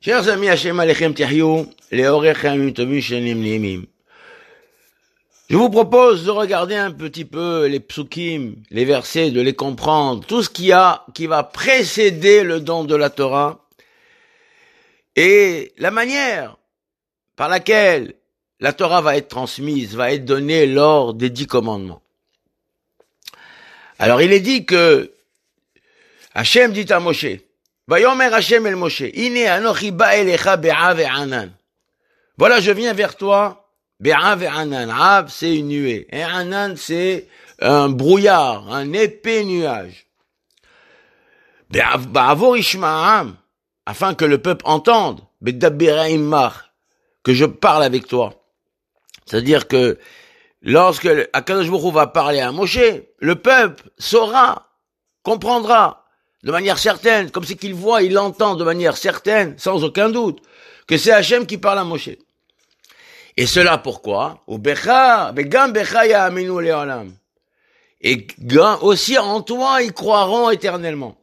Chers amis, Hashem Alechem Tihyou, Leorechem Tovim Shenim Niimim. Je vous propose de regarder un petit peu les psukim, les versets, de les comprendre, tout ce qui va précéder le don de la Torah, et la manière par laquelle la Torah va être transmise, va être donnée lors des 10 commandements. Alors il est dit que Hashem dit à Moshe, Vayomer Hashem el Moshe, Ine anochi ba elecha be'a ve'anan. Voilà, je viens vers toi, be'a ve'anan. Av, c'est une nuée. Et anan, c'est un brouillard, un épais nuage. Ba'avor ishma'am, afin que le peuple entende, be'dabbera immach, que je parle avec toi. C'est-à-dire que lorsque Akadosh Baruch Hu va parler à Moshe, le peuple saura, comprendra, de manière certaine, comme c'est qu'il voit, il entend de manière certaine, sans aucun doute, que c'est Hachem qui parle à Moshe. Et cela pourquoi? Et aussi en toi, ils croiront éternellement.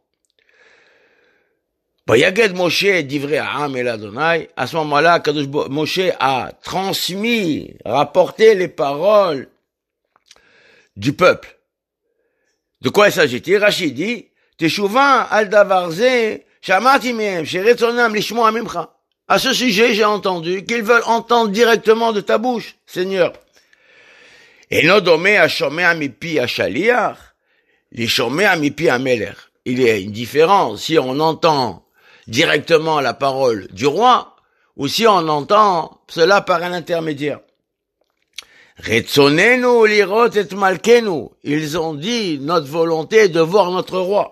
Moshe divrei ha'am el Adonai. À ce moment-là, Moshe a transmis, rapporté les paroles du peuple. De quoi il s'agit-il? Rachid dit, Teshuvah al davar ze, shamati mehem, sheretzonam lishmoa mimcha. À ce sujet, j'ai entendu qu'ils veulent entendre directement de ta bouche, Seigneur. Et no domé a shomea mipi a shaliach, li shomea mipi a melech. Il y a une différence si on entend directement la parole du roi, ou si on entend cela par un intermédiaire. Retzonenu lirot et malkenu. Ils ont dit notre volonté de voir notre roi.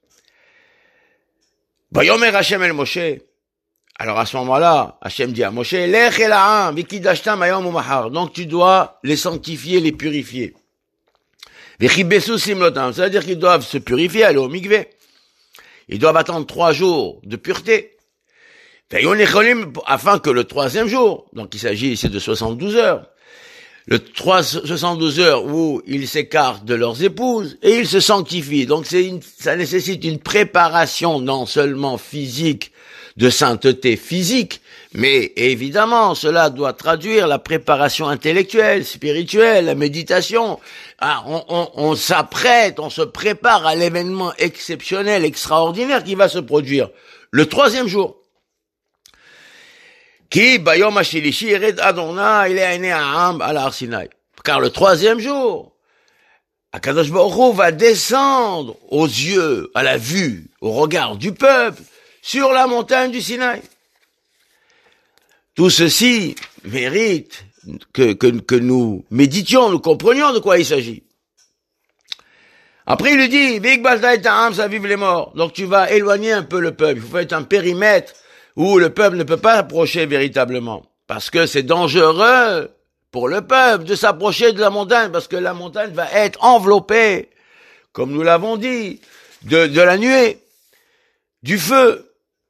Vayomer Hashem el Moshe. Alors à ce moment-là, Hashem dit à Moshe, Lech el ha'am vikidashtam hayom u'machar. Donc tu dois les sanctifier, les purifier. Vechibesu simlotam. C'est-à-dire qu'ils doivent se purifier, aller au mikvé. Ils doivent attendre 3 jours de pureté. Afin que le 3e jour, donc il s'agit ici de 72 heures, 72 heures où ils s'écartent de leurs épouses et ils se sanctifient. Donc ça nécessite une préparation non seulement physique, de sainteté physique, mais évidemment cela doit traduire la préparation intellectuelle, spirituelle, la méditation. On s'apprête, on se prépare à l'événement exceptionnel, extraordinaire qui va se produire le 3e jour. Car le 3e jour, Akadosh Baruch Hu va descendre aux yeux, à la vue, au regard du peuple, sur la montagne du Sinaï. Tout ceci mérite que nous méditions, nous comprenions de quoi il s'agit. Après il lui dit, Vik balta et ta'am, ça vive les morts. Donc tu vas éloigner un peu le peuple, il faut faire un périmètre où le peuple ne peut pas approcher véritablement. Parce que c'est dangereux pour le peuple de s'approcher de la montagne, parce que la montagne va être enveloppée, comme nous l'avons dit, de la nuée, du feu.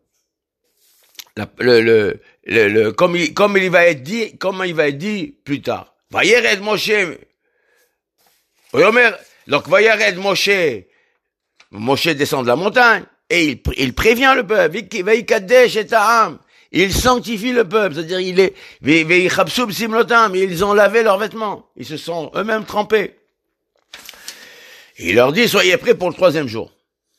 Comme il va être dit plus tard. Vayered Moshe. Donc Vayered Moshe. Moshe descend de la montagne. Et il prévient le peuple. Il sanctifie le peuple. C'est-à-dire, ils ont lavé leurs vêtements. Ils se sont eux-mêmes trempés. Il leur dit, soyez prêts pour le 3e jour.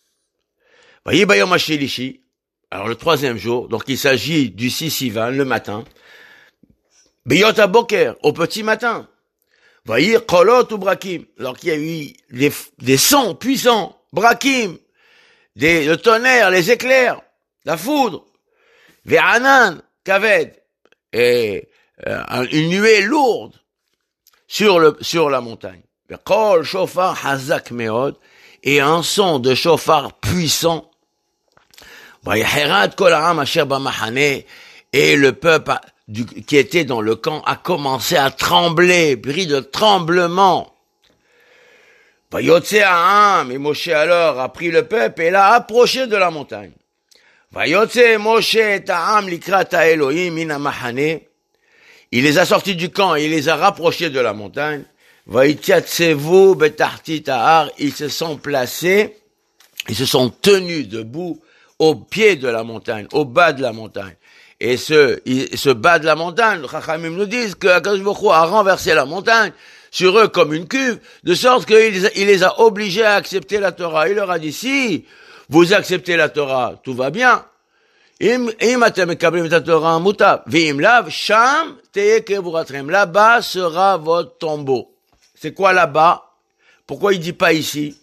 Alors le 3e jour, donc il s'agit du 6 Sivan, le matin. Biyot Boker, au petit matin. Voyez, Kolot ou Brakim. Alors qu'il y a eu des sons puissants. Brakim. Le tonnerre, les éclairs, la foudre, Ve'anan, Kaved, et une nuée lourde sur la montagne. Ve'kol shofar hazak meod, et un son de shofar puissant. Ve'herad kol ha'am asher b'machane, et le peuple qui était dans le camp a commencé à trembler, pris de tremblement. Vayotse ha'am, et Moshe alors a pris le peuple et l'a approché de la montagne. Vayotse Moshe et ha'am likrat ha'Elohim min ha'machane. Il les a sortis du camp, il les a rapprochés de la montagne. Vayityatzevou betachtit ha'ar, ils se sont placés, ils se sont tenus debout au pied de la montagne, au bas de la montagne. Et ce bas de la montagne, Chachamim nous disent que Akadosh Baruch Hu a renversé la montagne sur eux comme une cuve, de sorte qu'il les a obligés à accepter la Torah. Il leur a dit, si vous acceptez la Torah, tout va bien. Là-bas sera votre tombeau. C'est quoi là-bas? Pourquoi il dit pas ici?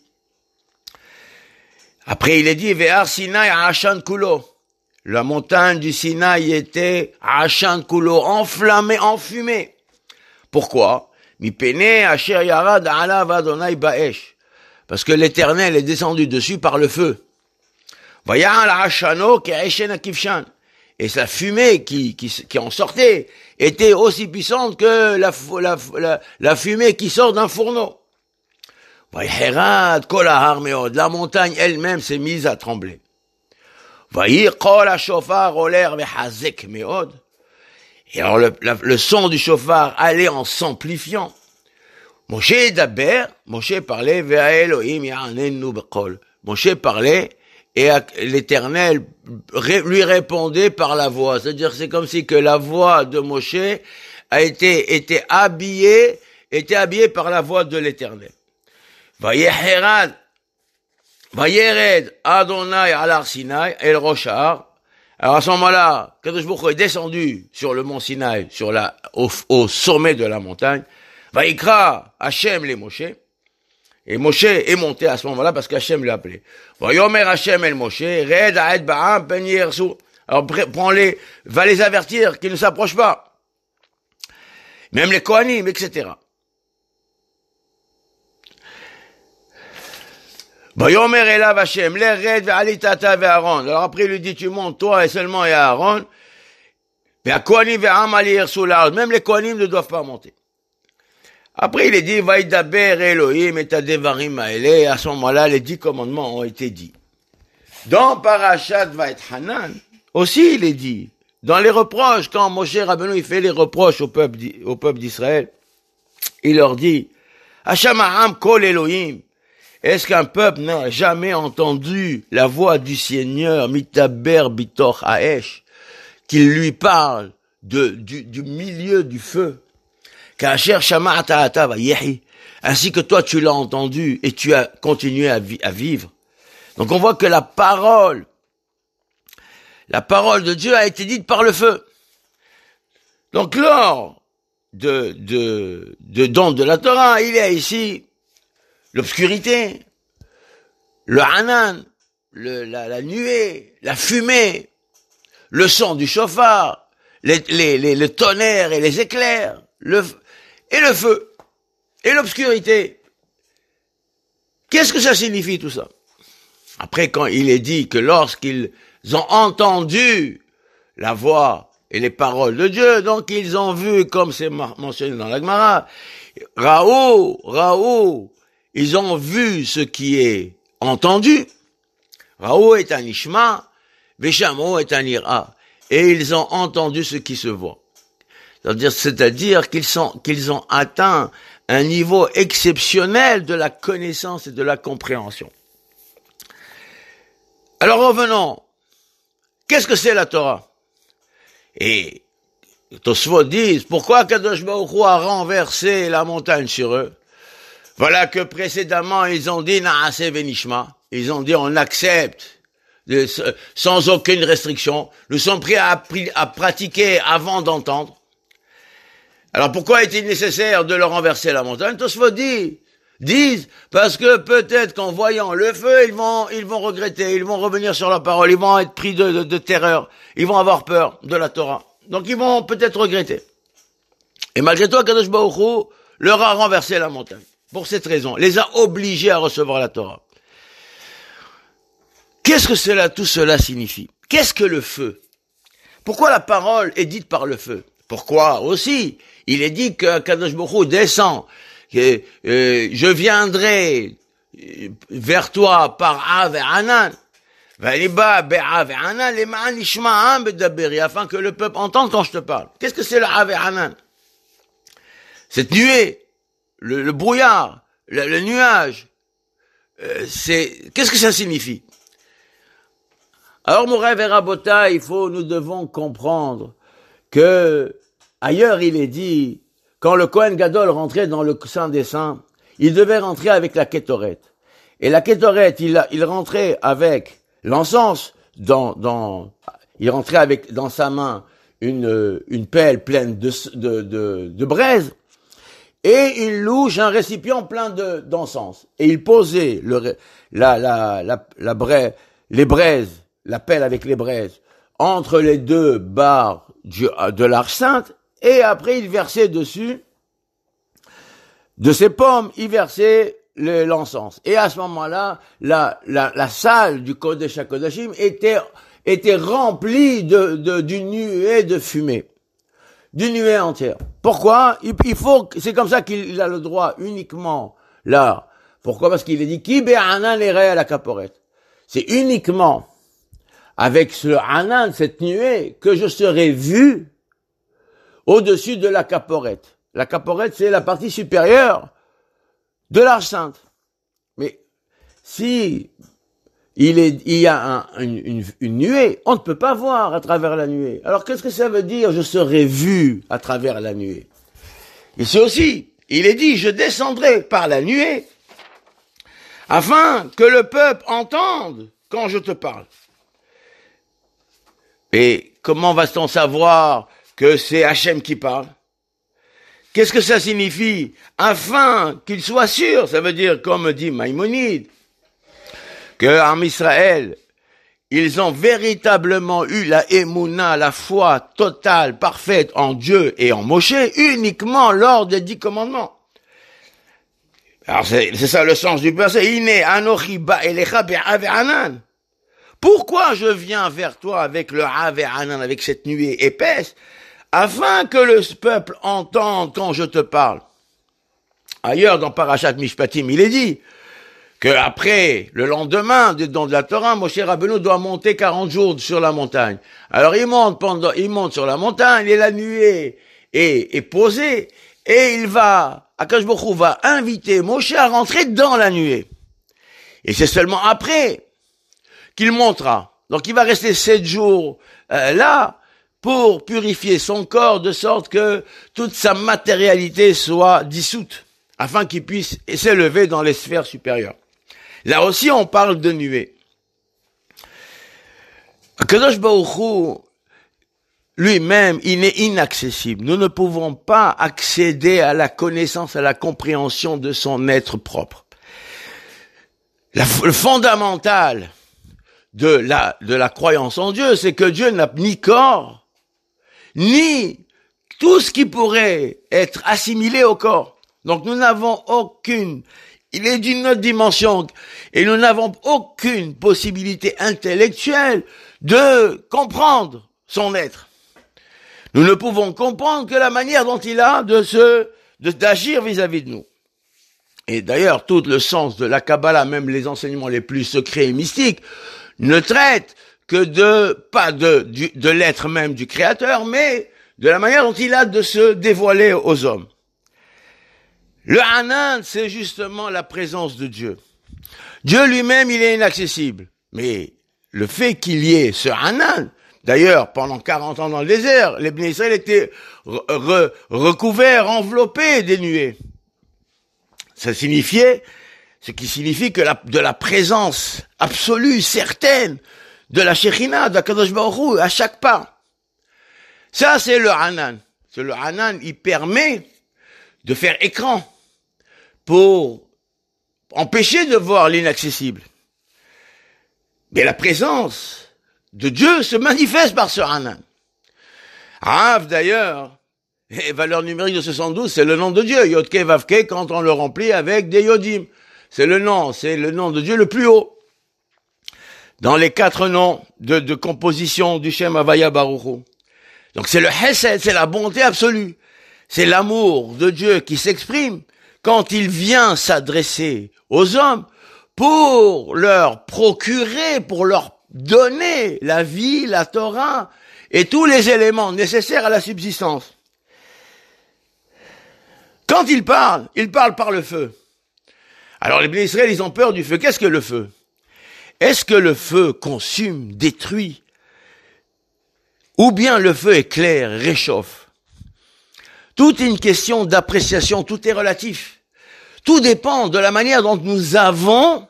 Après, il est dit, Ve'ar Sinai Ashan Kulo. La montagne du Sinaï était Ashan Kulo, enflammée, enfumée. Pourquoi? Mipene Asher Yarad Alav Adonai Ba'esh. Parce que l'Éternel est descendu dessus par le feu. Vayal Ashano Ke'eshen Akivshan. Et sa fumée qui en sortait était aussi puissante que la fumée qui sort d'un fourneau. Vayherad Kol Ahar Meod. La montagne elle-même s'est mise à trembler. Vayir Kol HaShofar Oler Vehazek Meod. Et alors le son du chauffard allait en s'amplifiant. Moshe Daber, Moshe parlait, Ve'a Elohim Ya'anenu B'Kol. Moshe parlait, et l'Éternel lui répondait par la voix. C'est-à-dire, c'est comme si que la voix de Moshe était habillée par la voix de l'Éternel. Vayered Adonai al Sinai el Rosh Har. Alors à ce moment-là, Kadosh Baruch Hu est descendu sur le mont Sinaï, au sommet de la montagne. Vayikra Hashem les Moshe. Et Moshe est monté à ce moment-là parce qu'Hashem l'a appelé. Vayomer Hashem el Moshe, Red Aed Ba'am Ben Yersu. Alors prends-les, va les avertir qu'ils ne s'approchent pas. Même les Kohanim, etc. Vayomer Elav Hashem, les Red Ve'alitata Ve'Aaron. Alors après il lui dit, tu montes toi et seulement et Aaron. Ve'Kohanim Ve'am Ali Yersu La'od. Même les Kohanim ne doivent pas monter. Après, il est dit, Vaïdaber Elohim et Tadevarim Aele. À ce moment-là, les 10 commandements ont été dits. Dans Parashat Vaet Hanan, aussi il est dit, dans les reproches, quand Moshe Rabbeinu il fait les reproches au peuple d'Israël, il leur dit, Hashamaham Kol Elohim. Est-ce qu'un peuple n'a jamais entendu la voix du Seigneur, Mitaber Bitoch Haesh, qu'il lui parle du milieu du feu? Ainsi que toi tu l'as entendu et tu as continué à vivre. Donc on voit que la parole de Dieu a été dite par le feu. Donc lors de don de la Torah, il y a ici l'obscurité, le hanan, la nuée, la fumée, le son du chauffard, le tonnerre et les éclairs, le feu, et l'obscurité. Qu'est-ce que ça signifie tout ça? Après, quand il est dit que lorsqu'ils ont entendu la voix et les paroles de Dieu, donc ils ont vu, comme c'est mentionné dans la Gemara, Raou, ils ont vu ce qui est entendu. Raou est un ishma, Veshamo est un ira. Et ils ont entendu ce qui se voit. C'est-à-dire qu'ils ont atteint un niveau exceptionnel de la connaissance et de la compréhension. Alors revenons. Qu'est-ce que c'est la Torah? Et Tosfot disent, pourquoi Kadosh Baruch Hu a renversé la montagne sur eux? Voilà que précédemment ils ont dit Naase Venishma. Ils ont dit on accepte sans aucune restriction. Nous sommes prêts à pratiquer avant d'entendre. Alors pourquoi est-il nécessaire de leur renverser la montagne? Tosfot disent parce que peut-être qu'en voyant le feu, ils vont regretter, ils vont revenir sur la parole, ils vont être pris de terreur, ils vont avoir peur de la Torah. Donc ils vont peut-être regretter. Et malgré tout, Kadosh Baruch Hu leur a renversé la montagne. Pour cette raison, les a obligés à recevoir la Torah. Qu'est-ce que tout cela signifie? Qu'est-ce que le feu? Pourquoi la parole est dite par le feu? Pourquoi aussi il est dit que Kadosh Baruch Hu descend, que je viendrai vers toi par Av et Anan, afin que le peuple entende quand je te parle. Qu'est-ce que c'est le Av et Anan? Cette nuée, le brouillard, le nuage, qu'est-ce que ça signifie? Alors, Moray Verabota, nous devons comprendre que, ailleurs il est dit, quand le Kohen Gadol rentrait dans le Saint des Saints, il devait rentrer avec la Kétoret. Et la Kétoret, il rentrait avec l'encens il rentrait avec, dans sa main, une pelle pleine de braise, et une louche, un récipient plein d'encens. Et il posait les braises, la pelle avec les braises, entre les deux barres de l'Arche Sainte, et après il versait dessus, de ses pommes, il versait l'encens. Et à ce moment-là, la salle du Kodesh HaKodashim était remplie d'une nuée de fumée. D'une nuée entière. Pourquoi? C'est comme ça qu'il a le droit uniquement là. Pourquoi? Parce qu'il est dit, Ki be'anan ere la kaporet. C'est uniquement avec ce anan, cette nuée, que je serai vu au-dessus de la kaporet. La kaporet, c'est la partie supérieure de l'Arche Sainte. Mais si il y a une nuée, on ne peut pas voir à travers la nuée. Alors qu'est-ce que ça veut dire, je serai vu à travers la nuée? Ici aussi, il est dit, je descendrai par la nuée, afin que le peuple entende quand je te parle. Et comment va-t-on savoir que c'est Hachem qui parle? Qu'est-ce que ça signifie? Afin qu'il soit sûr, ça veut dire, comme dit Maïmonide, que en Israël, ils ont véritablement eu la émouna, la foi totale, parfaite en Dieu et en Moshe, uniquement lors des 10 commandements. Alors c'est ça le sens du verset. Iné anochi ba elecha be'ave anan. Pourquoi je viens vers toi avec le ave anan, avec cette nuée épaisse, afin que le peuple entende quand je te parle? Ailleurs dans Parashat Mishpatim, il est dit que après, le lendemain des dons de la Torah, Moshe Rabbeinu doit monter 40 jours sur la montagne. Alors il monte sur la montagne et la nuée est posée et Akash Baruch Hu va inviter Moshe à rentrer dans la nuée. Et c'est seulement après qu'il montera. Donc il va rester 7 jours là pour purifier son corps de sorte que toute sa matérialité soit dissoute afin qu'il puisse s'élever dans les sphères supérieures. Là aussi, on parle de nuée. Kadosh Baruch Hu, lui-même, il est inaccessible. Nous ne pouvons pas accéder à la connaissance, à la compréhension de son être propre. Le fondamental de la croyance en Dieu, c'est que Dieu n'a ni corps, ni tout ce qui pourrait être assimilé au corps. Donc nous n'avons il est d'une autre dimension et nous n'avons aucune possibilité intellectuelle de comprendre son être. Nous ne pouvons comprendre que la manière dont il a d'agir vis-à-vis de nous. Et d'ailleurs, tout le sens de la Kabbalah, même les enseignements les plus secrets et mystiques, ne traitent que pas de l'être même du Créateur, mais de la manière dont il a de se dévoiler aux hommes. Le Hanan, c'est justement la présence de Dieu. Dieu lui-même, il est inaccessible. Mais le fait qu'il y ait ce Hanan, d'ailleurs, pendant 40 ans dans le désert, les Bnei Israël étaient recouverts, enveloppés des nuées. Ce qui signifie que de la présence absolue, certaine, de la Shekhinah, de la Kadosh Baruch Hu, à chaque pas. Ça, c'est le Hanan. Le Hanan, il permet de faire écran pour empêcher de voir l'inaccessible. Mais la présence de Dieu se manifeste par ce Hanan. Rav, d'ailleurs, valeur numérique de 72, c'est le nom de Dieu. Yodke Vavke, quand on le remplit avec des Yodim. C'est le nom de Dieu le plus haut. Dans les 4 noms de composition du Shem Havaya Baruch Hu. Donc c'est le Hesed, c'est la bonté absolue. C'est l'amour de Dieu qui s'exprime quand il vient s'adresser aux hommes pour leur procurer, pour leur donner la vie, la Torah et tous les éléments nécessaires à la subsistance. Quand il parle par le feu. Alors les Bnei Israël, ils ont peur du feu. Qu'est-ce que le feu? Est-ce que le feu consume, détruit, ou bien le feu éclaire, réchauffe? Tout est une question d'appréciation, tout est relatif. Tout dépend de la manière dont nous avons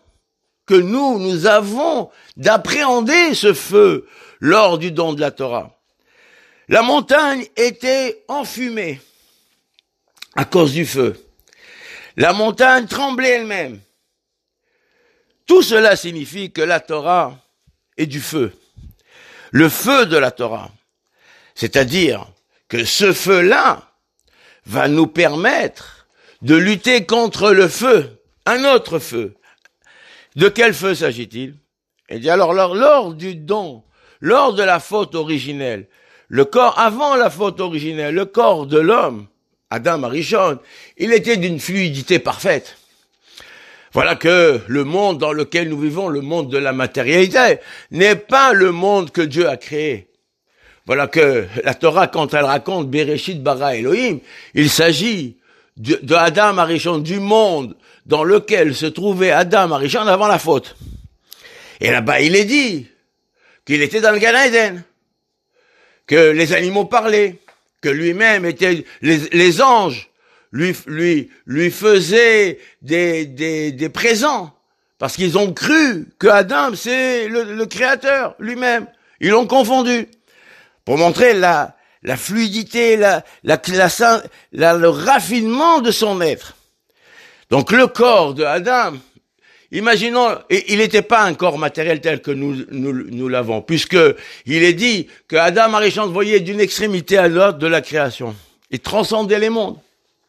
d'appréhender ce feu lors du don de la Torah. La montagne était enfumée à cause du feu. La montagne tremblait elle-même. Tout cela signifie que la Torah est du feu. Le feu de la Torah. C'est-à-dire que ce feu-là va nous permettre de lutter contre le feu, un autre feu. De quel feu s'agit-il? Eh bien alors, lors du don, lors de la faute originelle, le corps, avant la faute originelle, le corps de l'homme, Adam Arishon, il était d'une fluidité parfaite. Voilà que le monde dans lequel nous vivons, le monde de la matérialité, n'est pas le monde que Dieu a créé. Voilà que la Torah, quand elle raconte Bereshit bara Elohim, il s'agit de Adam Arishon, du monde dans lequel se trouvait Adam Arishon avant la faute. Et là-bas, il est dit qu'il était dans le Gan Eden, que les animaux parlaient, que lui-même était, les anges lui faisaient des présents, parce qu'ils ont cru que Adam, c'est le créateur lui-même. Ils l'ont confondu. Pour montrer la fluidité, le raffinement de son être. Donc le corps de Adam, imaginons, il n'était pas un corps matériel tel que nous l'avons, puisque il est dit que Adam Arishon voyait d'une extrémité à l'autre de la création. Il transcendait les mondes.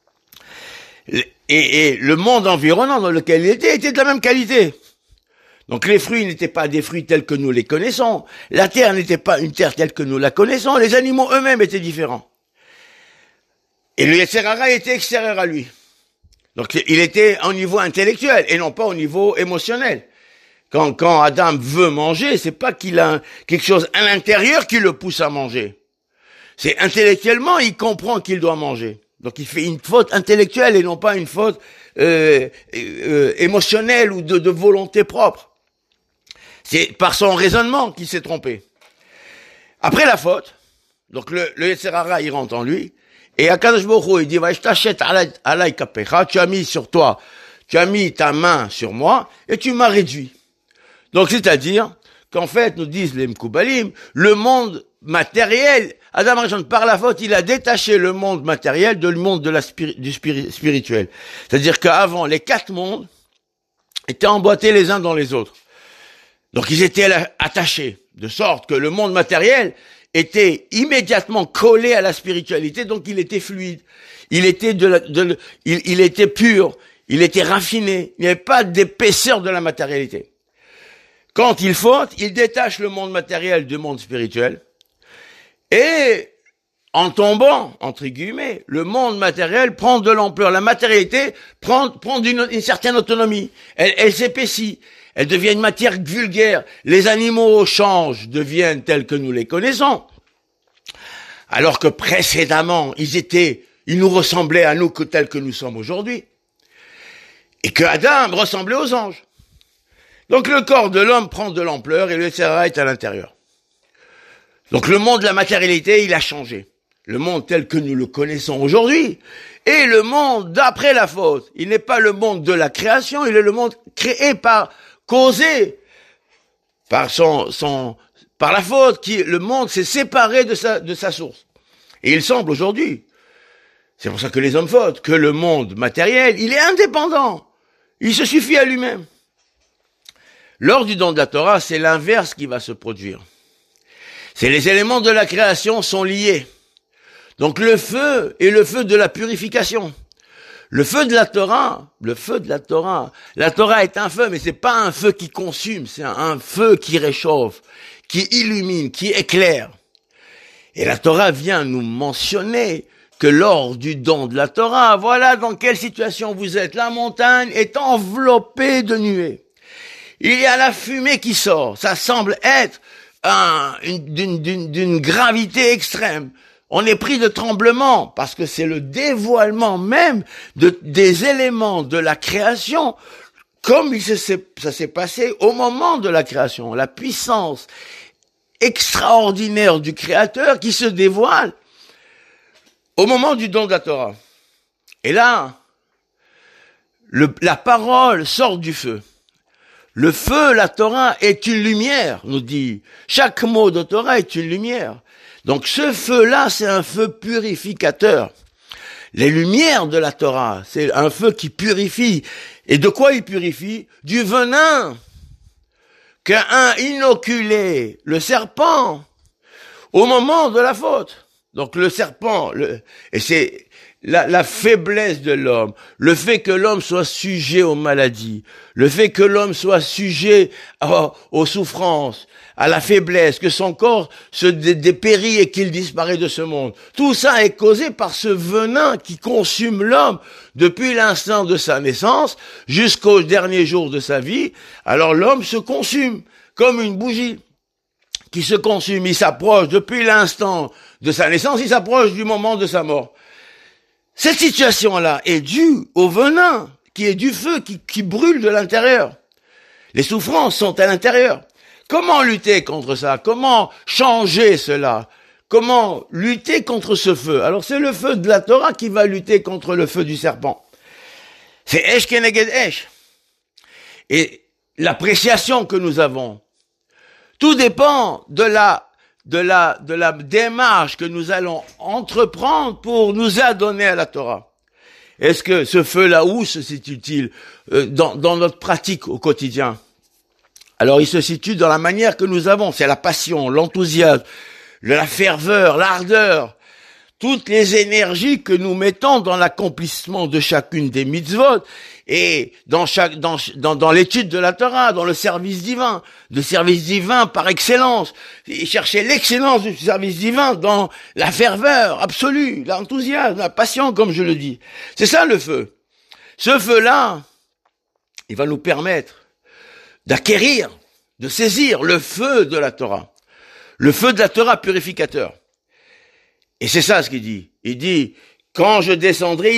Et le monde environnant dans lequel il était de la même qualité. Donc les fruits n'étaient pas des fruits tels que nous les connaissons. La terre n'était pas une terre telle que nous la connaissons. Les animaux eux-mêmes étaient différents. Et le Yetzer Hara était extérieur à lui. Donc il était au niveau intellectuel et non pas au niveau émotionnel. Quand Adam veut manger, c'est pas qu'il a quelque chose à l'intérieur qui le pousse à manger. C'est intellectuellement, il comprend qu'il doit manger. Donc il fait une faute intellectuelle et non pas une faute émotionnelle ou de volonté propre. C'est par son raisonnement qu'il s'est trompé. Après la faute, donc le Yetzer Hara, il rentre en lui, et Akadosh Baruch Hu, il dit, va, je t'achète alay kapecha, tu as mis sur toi, tu as mis ta main sur moi, et tu m'as réduit. Donc c'est-à-dire qu'en fait, nous disent les Mkoubalim, le monde matériel, Adam Arishon, par la faute, il a détaché le monde matériel du monde du spirituel. C'est-à-dire qu'avant, les 4 mondes étaient emboîtés les uns dans les autres. Donc ils étaient attachés, de sorte que le monde matériel était immédiatement collé à la spiritualité, donc il était fluide, il était il était pur, il était raffiné, il n'y avait pas d'épaisseur de la matérialité. Quand il faute, il détache le monde matériel du monde spirituel, et en tombant, entre guillemets, le monde matériel prend de l'ampleur, la matérialité prend une certaine autonomie, elle s'épaissit. Elle devient une matière vulgaire. Les animaux changent, deviennent tels que nous les connaissons. Alors que précédemment, ils nous ressemblaient à nous tels que nous sommes aujourd'hui. Et que Adam ressemblait aux anges. Donc le corps de l'homme prend de l'ampleur et le Yetzer Hara est à l'intérieur. Donc le monde de la matérialité, il a changé. Le monde tel que nous le connaissons aujourd'hui. Et le monde d'après la faute. Il n'est pas le monde de la création, il est le monde créé causé par par la faute, le monde s'est séparé de sa source. Et il semble aujourd'hui, c'est pour ça que les hommes fautent, que le monde matériel, il est indépendant. Il se suffit à lui-même. Lors du don de la Torah, c'est l'inverse qui va se produire. C'est les éléments de la création sont liés. Donc le feu est le feu de la purification. Le feu de la Torah, la Torah est un feu, mais c'est pas un feu qui consume, c'est un feu qui réchauffe, qui illumine, qui éclaire. Et la Torah vient nous mentionner que lors du don de la Torah, voilà dans quelle situation vous êtes. La montagne est enveloppée de nuées. Il y a la fumée qui sort. Ça semble être d'une gravité extrême. On est pris de tremblement parce que c'est le dévoilement même des éléments de la création comme ça s'est passé au moment de la création, la puissance extraordinaire du Créateur qui se dévoile au moment du don de la Torah. Et là, la parole sort du feu. Le feu, la Torah, est une lumière, nous dit. Chaque mot de Torah est une lumière. Donc ce feu-là, c'est un feu purificateur. Les lumières de la Torah, c'est un feu qui purifie. Et de quoi il purifie? Du venin qu'a inoculé le serpent au moment de la faute. Donc le serpent, et c'est la faiblesse de l'homme, le fait que l'homme soit sujet aux maladies, le fait que l'homme soit sujet aux souffrances, à la faiblesse, que son corps se dépérit et qu'il disparaît de ce monde. Tout ça est causé par ce venin qui consume l'homme depuis l'instant de sa naissance jusqu'au dernier jour de sa vie. Alors l'homme se consume comme une bougie qui se consume. Il s'approche depuis l'instant de sa naissance, il s'approche du moment de sa mort. Cette situation-là est due au venin qui est du feu qui brûle de l'intérieur. Les souffrances sont à l'intérieur. Comment lutter contre ça? Comment changer cela? Comment lutter contre ce feu? Alors c'est le feu de la Torah qui va lutter contre le feu du serpent. C'est Esh Keneged Esh. Et l'appréciation que nous avons, tout dépend de la démarche que nous allons entreprendre pour nous adonner à la Torah. Est-ce que ce feu-là, où se situe-t-il dans notre pratique au quotidien? Alors il se situe dans la manière que nous avons, c'est la passion, l'enthousiasme, la ferveur, l'ardeur, toutes les énergies que nous mettons dans l'accomplissement de chacune des mitzvot et dans l'étude de la Torah, dans le service divin par excellence, et chercher l'excellence du service divin dans la ferveur absolue, l'enthousiasme, la passion, comme je le dis. C'est ça le feu. Ce feu-là, il va nous permettre d'acquérir, de saisir le feu de la Torah. Le feu de la Torah purificateur. Et c'est ça ce qu'il dit. Il dit, quand je descendrai,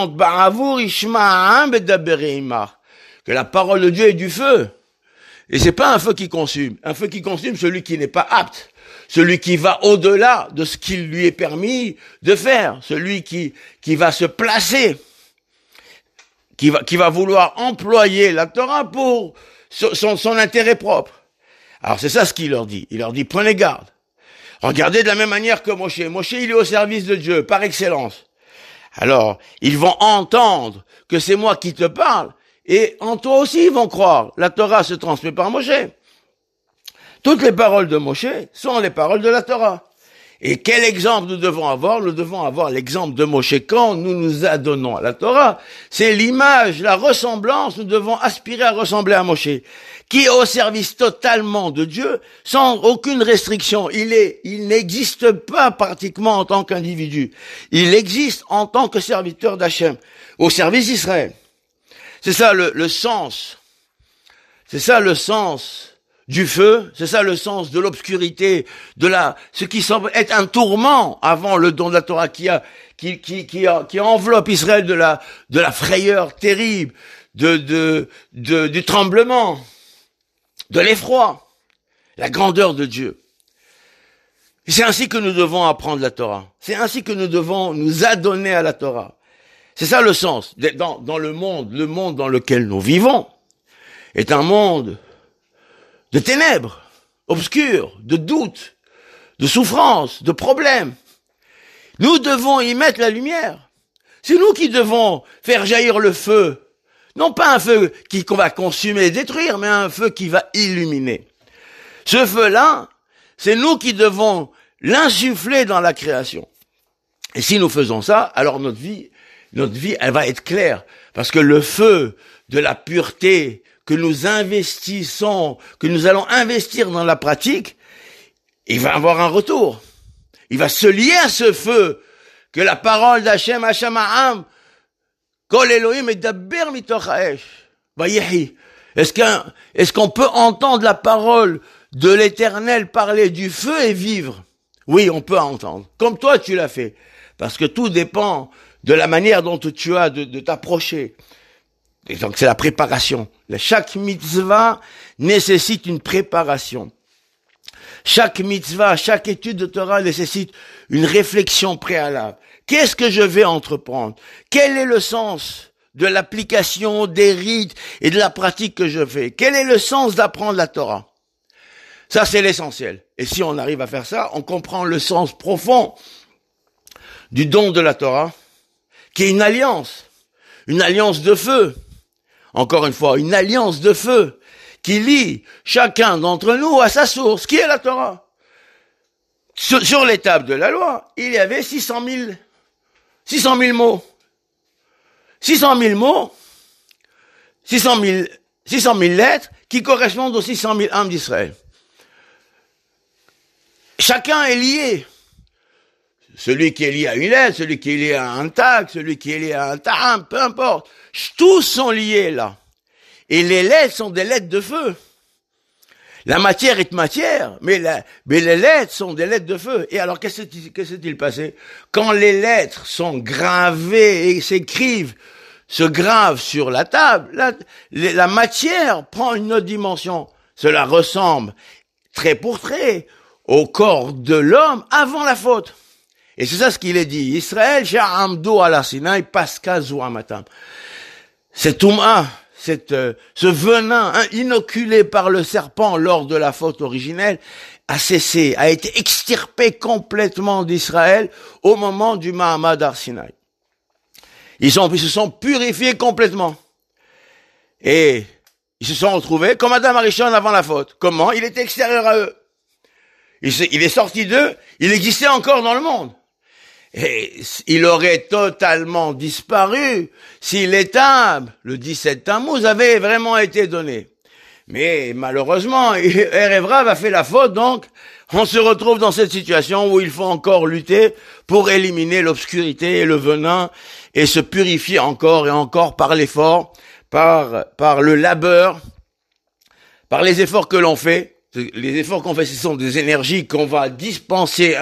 que la parole de Dieu est du feu. Et c'est pas un feu qui consume. Un feu qui consume celui qui n'est pas apte. Celui qui va au-delà de ce qu'il lui est permis de faire. Celui qui va se placer. Qui va vouloir employer la Torah pour son intérêt propre. Alors c'est ça ce qu'il leur dit. Il leur dit, prenez garde. Regardez de la même manière que Moshe. Moshe, il est au service de Dieu, par excellence. Alors, ils vont entendre que c'est moi qui te parle, et en toi aussi ils vont croire. La Torah se transmet par Moshe. Toutes les paroles de Moshe sont les paroles de la Torah. Et quel exemple nous devons avoir? Nous devons avoir l'exemple de Moshe quand nous nous adonnons à la Torah. C'est l'image, la ressemblance, nous devons aspirer à ressembler à Moshe, qui est au service totalement de Dieu, sans aucune restriction. Il n'existe pas pratiquement en tant qu'individu. Il existe en tant que serviteur d'Hachem, au service d'Israël. C'est ça le sens. C'est ça le sens du feu, c'est ça le sens de l'obscurité, ce qui semble être un tourment avant le don de la Torah qui enveloppe Israël de la frayeur terrible, du tremblement, de l'effroi, la grandeur de Dieu. Et c'est ainsi que nous devons apprendre la Torah. C'est ainsi que nous devons nous adonner à la Torah. C'est ça le sens. Dans le monde dans lequel nous vivons est un monde de ténèbres, obscurs, de doutes, de souffrances, de problèmes. Nous devons y mettre la lumière. C'est nous qui devons faire jaillir le feu. Non pas un feu qu'on va consumer et détruire, mais un feu qui va illuminer. Ce feu-là, c'est nous qui devons l'insuffler dans la création. Et si nous faisons ça, alors notre vie, elle va être claire. Parce que le feu de la pureté que nous investissons, que nous allons investir dans la pratique, il va avoir un retour. Il va se lier à ce feu que la parole d'Hachem, Hachem Ha'am, Kol Elohim Medaber mitoch ha'esh, Vayehi. Est-ce qu'on peut entendre la parole de l'Éternel parler du feu et vivre? Oui, on peut entendre. Comme toi, tu l'as fait. Parce que tout dépend de la manière dont tu as de t'approcher Et donc c'est la préparation. Chaque mitzvah nécessite une préparation. Chaque mitzvah, chaque étude de Torah nécessite une réflexion préalable. Qu'est-ce que je vais entreprendre? Quel est le sens de l'application des rites et de la pratique que je fais? Quel est le sens d'apprendre la Torah? Ça, c'est l'essentiel. Et si on arrive à faire ça, on comprend le sens profond du don de la Torah, qui est une alliance de feu. Encore une fois, une alliance de feu qui lie chacun d'entre nous à sa source, qui est la Torah. Sur les tables de la loi, il y avait 600 000 mots. 600 000 mots, 600 000 lettres qui correspondent aux 600 000 âmes d'Israël. Chacun est lié. Celui qui est lié à une lettre, celui qui est lié à un tag, celui qui est lié à un ta'am, peu importe. Tous sont liés là. Et les lettres sont des lettres de feu. La matière est matière, mais les lettres sont des lettres de feu. Et alors, qu'est-ce s'est-il passé? Quand les lettres sont gravées et se gravent sur la table, la matière prend une autre dimension. Cela ressemble trait pour trait au corps de l'homme avant la faute. Et c'est ça ce qu'il est dit. Israël, sha'amdu ala Sinaï, paska zuamatam. Cet ce venin inoculé par le serpent lors de la faute originelle a cessé, a été extirpé complètement d'Israël au moment du Mahamad Har Sinaï. Ils se sont purifiés complètement. Et ils se sont retrouvés comme Adam Arishon avant la faute. Comment? Il était extérieur à eux. Il est sorti d'eux, il existait encore dans le monde. Et il aurait totalement disparu si l'étape, le 17 Tammuz, avait vraiment été donné. Mais malheureusement, Erev Rav a fait la faute, donc on se retrouve dans cette situation où il faut encore lutter pour éliminer l'obscurité et le venin et se purifier encore et encore par l'effort, par le labeur, par les efforts que l'on fait. Les efforts qu'on fait, ce sont des énergies qu'on va dispenser,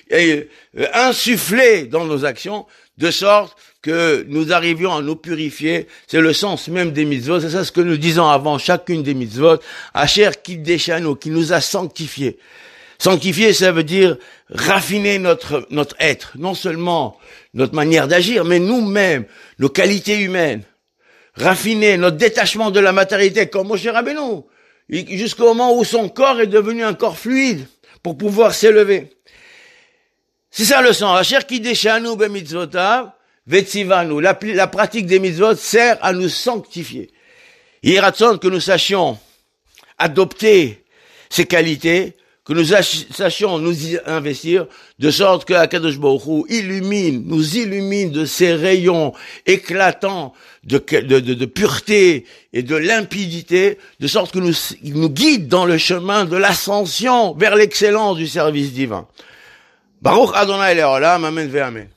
insuffler dans nos actions, de sorte que nous arrivions à nous purifier. C'est le sens même des mitzvot. C'est ça ce que nous disons avant chacune des mitzvot. Asher Kiddeshanu, qui nous a sanctifiés. Sanctifier, ça veut dire raffiner notre être. Non seulement notre manière d'agir, mais nous-mêmes, nos qualités humaines. Raffiner notre détachement de la matérialité, comme Moshe Rabbeinu. Jusqu'au moment où son corps est devenu un corps fluide pour pouvoir s'élever. C'est ça le sens. Asher Kiddeshanu bemitzvotav vetzivanu. La pratique des mitzvot sert à nous sanctifier. Il est ratson que nous sachions adopter ces qualités, que nous sachions nous y investir, de sorte que Akadosh Baruch Hu nous illumine de ces rayons éclatants de pureté et de limpidité, de sorte que nous guide dans le chemin de l'ascension vers l'excellence du service divin. Baruch Adonai Leolam, Amen ve Amen.